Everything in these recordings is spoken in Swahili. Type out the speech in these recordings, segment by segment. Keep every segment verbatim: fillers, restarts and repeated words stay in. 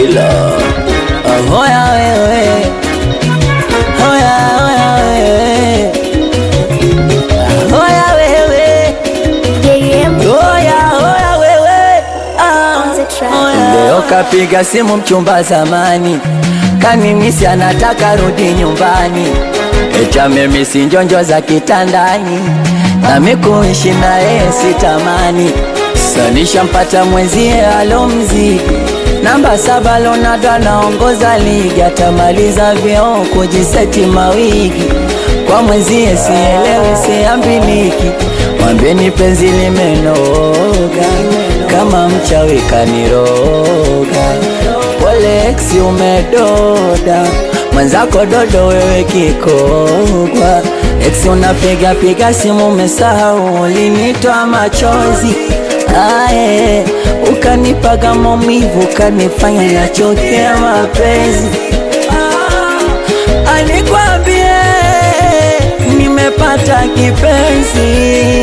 killer. Oh, hoya wewe, hoya hoya wewe, hoya wewe, hoya hoya wewe. Ah, leo kapiga simu mchumba zamani, kanimisi anataka rudi nyumbani. Echa mimi si njonjo za kitandani, na mikuishi na yeye sitamani. Sanisha mpata mwenzie alomzidi, namba saba Ronaldo anaongoza ligi, atamaliza vyeo kujiseti mawigi. Kwa mwenzie sielewi siambiliki, mwambieni penzi limenoga, kama mchawi kaniroga. Pole ex umedoda, mwenzako dodo wewe kikogwa. Ex unapiga piga simu umesahau ulinitoa machozi. Ae, ukanipaga maumivu, ukanifanya yachoke mapenzi. Ah, alikwambie nimepata kipenzi,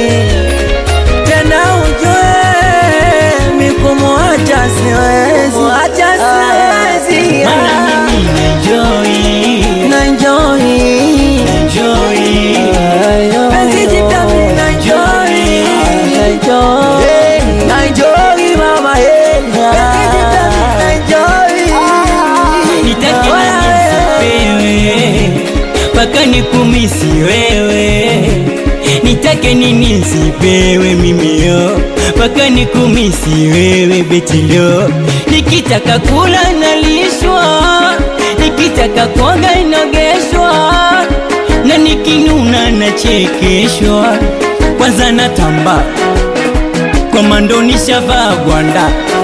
tena ujue mikumuacha siwezi, muacha siwezi. Mana mimi naenjoy, naenjoy, naenjoy, penzi jipya mimi naenjoy, naenjoy, naenjoy mama hey, penzi jipya mimi naenjoy. nitake nisipewe, paka nikumisi wewe. Nitake nini nisipewe mimi yo, paka nikumisi wewe betilo. Nikitaka kula nalishwa, nikitaka kuoga inogeshwa, na nikinuna nachekeshwa. Kwanza natamba kwa mando nishavaa gwanda,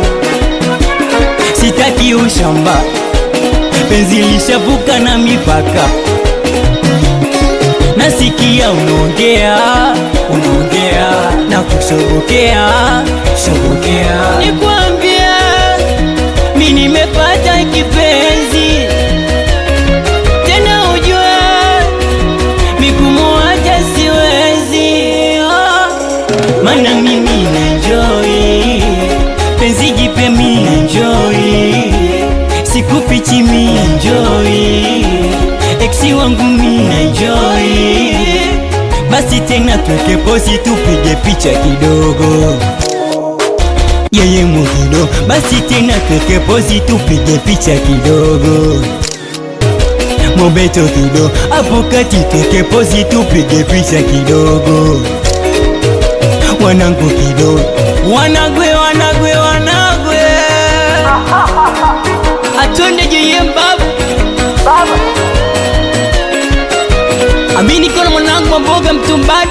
sitaki ushamba, penzi lishavuka na mipaka. Nasikia unaongea, unaongea na kushobokea, shobokea. Nikwambia mimi nimepata kipenzi, tena ujue mikumuacha siwezi. Oh, mana mimi naenjoy, penzi jipya mimi naenjoy, sikufichi mimi naenjoy, exi wangu mimi naenjoy. Basi tena tuweke pozi tupige picha kidogo, yeye muhido. Basi tena tuweke pozi tupige picha kidogo, mobeto kido. Hapo kati tuweke pozi tupige picha kidogo, wanangu kido, wanagwe wanagwe wanagwe. Atonde jeye mbabu baba, amini kono mwanangu mboga mtumbari.